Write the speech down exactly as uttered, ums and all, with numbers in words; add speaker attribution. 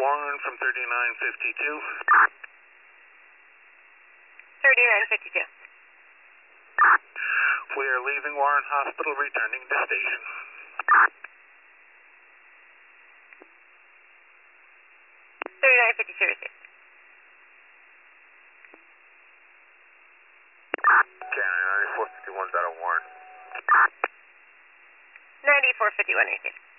Speaker 1: Warren from thirty-nine fifty-two.
Speaker 2: thirty-nine fifty-two.
Speaker 1: We are leaving Warren Hospital, returning to station.
Speaker 2: thirty-nine fifty-two received.
Speaker 1: Canada ninety-four fifty-one's out of Warren.
Speaker 2: ninety-four fifty-one received.